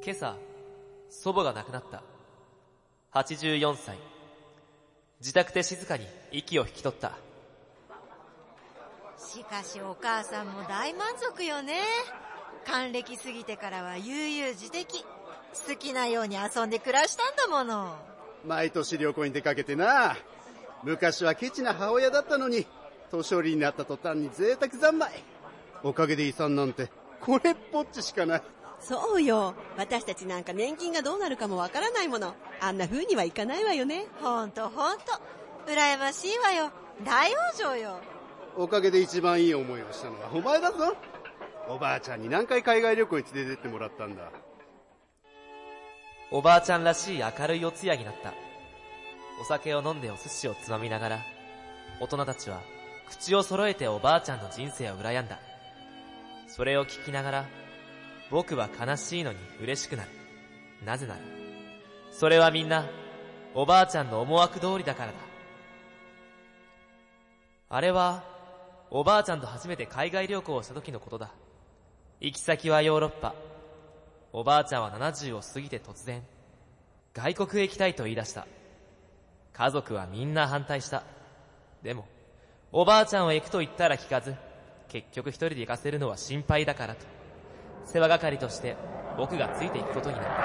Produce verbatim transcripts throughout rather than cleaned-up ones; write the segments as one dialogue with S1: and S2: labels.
S1: 今朝、祖母が亡くなった。はちじゅうよんさい。自宅で静かに息を引き取った。
S2: しかしお母さんも大満足よね。還暦過ぎてからは悠々自適。好きなように遊んで暮らしたんだもの。
S3: 毎年旅行に出かけてな。昔はケチな母親だったのに、年寄りになった途端に贅沢三昧。おかげで遺産なんてこれっぽっちしかない。
S4: そうよ、私たちなんか年金がどうなるかもわからないもの。あんな風にはいかないわよね。
S2: ほんとほんと羨ましいわよ。大往生よ。
S3: おかげで一番いい思いをしたのはお前だぞ。おばあちゃんに何回海外旅行に連れてってもらったんだ。
S1: おばあちゃんらしい明るいお通夜になった。お酒を飲んでお寿司をつまみながら、大人たちは口を揃えておばあちゃんの人生を羨んだ。それを聞きながら、僕は悲しいのに嬉しくなる。なぜなら、それはみんなおばあちゃんの思惑通りだからだ。あれはおばあちゃんと初めて海外旅行をした時のことだ。行き先はヨーロッパ。おばあちゃんはななじゅうを過ぎて突然、外国へ行きたいと言い出した。家族はみんな反対した。でも、おばあちゃんは行くと言ったら聞かず、結局一人で行かせるのは心配だからと、世話係として僕がついていくことになった。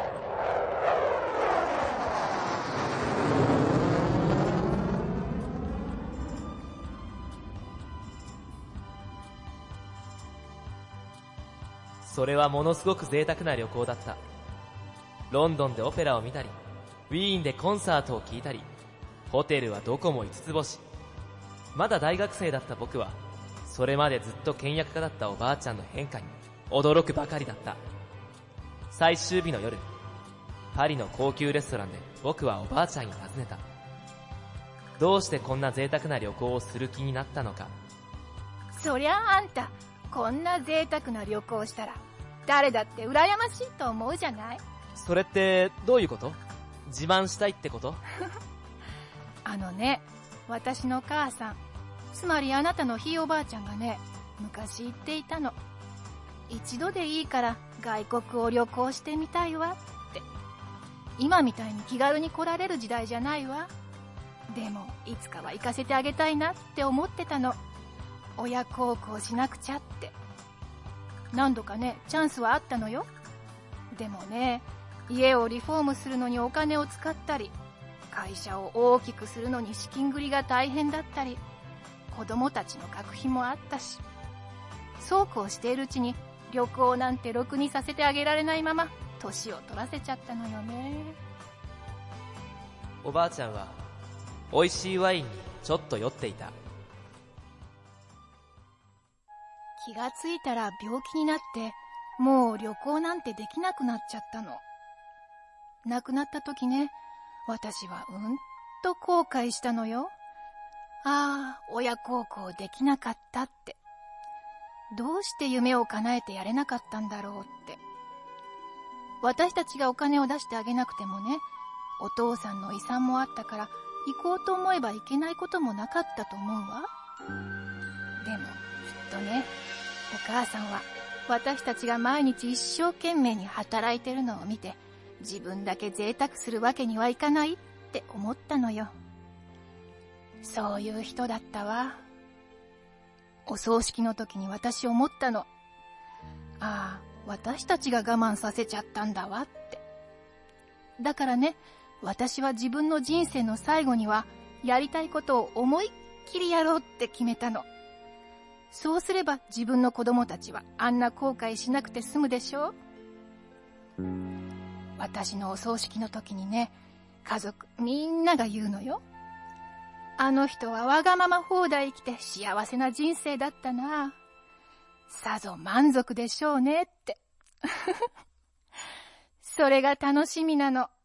S1: それはものすごく贅沢な旅行だった。ロンドンでオペラを見たり、ウィーンでコンサートを聴いたり、ホテルはどこも五つ星。まだ大学生だった僕は、それまでずっと倹約家だったおばあちゃんの変化に驚くばかりだった。最終日の夜、パリの高級レストランで僕はおばあちゃんに尋ねた。どうしてこんな贅沢な旅行をする気になったのか。
S5: そりゃあんた、こんな贅沢な旅行したら、誰だって羨ましいと思うじゃない。
S1: それってどういうこと？自慢したいってこと？
S5: あのね、私の母さん、つまりあなたのひいおばあちゃんがね、昔言っていたの。一度でいいから外国を旅行してみたいわって。今みたいに気軽に来られる時代じゃないわ。でもいつかは行かせてあげたいなって思ってたの。親孝行しなくちゃって。何度かね、チャンスはあったのよ。でもね、家をリフォームするのにお金を使ったり、会社を大きくするのに資金繰りが大変だったり、子供たちの学費もあったし、そうこうしているうちに旅行なんてろくにさせてあげられないまま年を取らせちゃったのよね。
S1: おばあちゃんは美味しいワインにちょっと酔っていた。
S5: 気がついたら病気になって、もう旅行なんてできなくなっちゃったの。亡くなった時ね、私はうんと後悔したのよ。ああ、親孝行できなかったって。どうして夢を叶えてやれなかったんだろうって。私たちがお金を出してあげなくてもね、お父さんの遺産もあったから行こうと思えば行けないこともなかったと思うわ。でもきっとね、お母さんは私たちが毎日一生懸命に働いてるのを見て、自分だけ贅沢するわけにはいかないって思ったのよ。そういう人だったわ。お葬式の時に私思ったの。ああ、私たちが我慢させちゃったんだわって。だからね、私は自分の人生の最後にはやりたいことを思いっきりやろうって決めたの。そうすれば自分の子供たちはあんな後悔しなくて済むでしょ。私のお葬式の時にね、家族みんなが言うのよ。あの人はわがまま放題生きて幸せな人生だったな。さぞ満足でしょうねって。それが楽しみなの。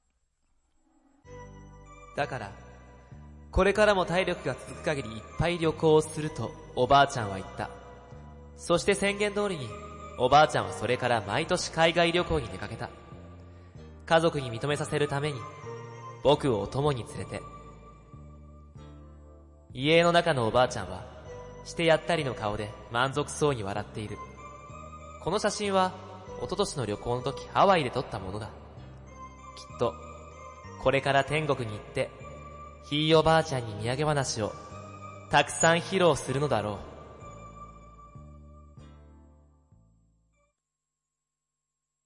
S1: だから、これからも体力が続く限りいっぱい旅行をするとおばあちゃんは言った。そして宣言通りにおばあちゃんはそれから毎年海外旅行に出かけた。家族に認めさせるために僕をお供に連れて。家の中のおばあちゃんはしてやったりの顔で満足そうに笑っている。この写真は一昨年の旅行の時ハワイで撮ったものだ。きっと、これから天国に行って、ひいおばあちゃんに土産話をたくさん披露するのだろう。